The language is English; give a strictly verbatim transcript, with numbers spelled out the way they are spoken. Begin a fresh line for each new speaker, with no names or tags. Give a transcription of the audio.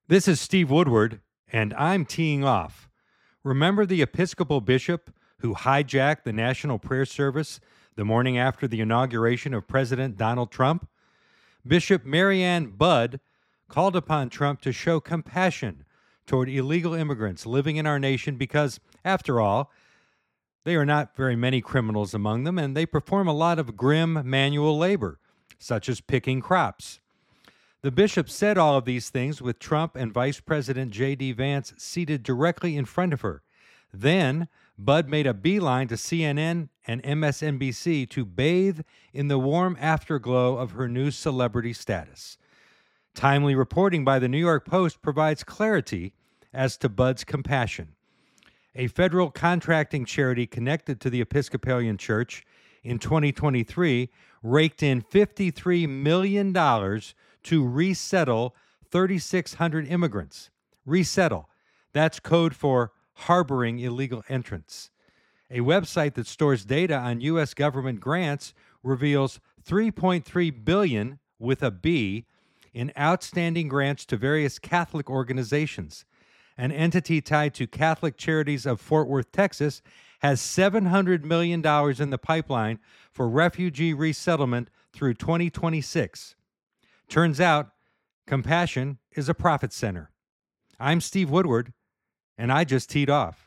This is Steve Woodward, and I'm teeing off. Remember the Episcopal bishop who hijacked the National Prayer Service the morning after the inauguration of President Donald Trump? Bishop Marianne Budd called upon Trump to show compassion toward illegal immigrants living in our nation because, after all, there are not very many criminals among them, and they perform a lot of grim manual labor, such as picking crops. The bishop said all of these things with Trump and Vice President J D. Vance seated directly in front of her. Then, Budd made a beeline to C N N and M S N B C to bathe in the warm afterglow of her new celebrity status. Timely reporting by the New York Post provides clarity as to Budd's compassion. A federal contracting charity connected to the Episcopalian Church in twenty twenty-three raked in fifty-three million dollars to resettle three thousand six hundred immigrants. Resettle. That's code for harboring illegal entrants. A website that stores data on U S government grants reveals three point three billion dollars with a B in outstanding grants to various Catholic organizations. An entity tied to Catholic Charities of Fort Worth, Texas, has seven hundred million dollars in the pipeline for refugee resettlement through twenty twenty-six. Turns out, compassion is a profit center. I'm Steve Woodward, and I just teed off.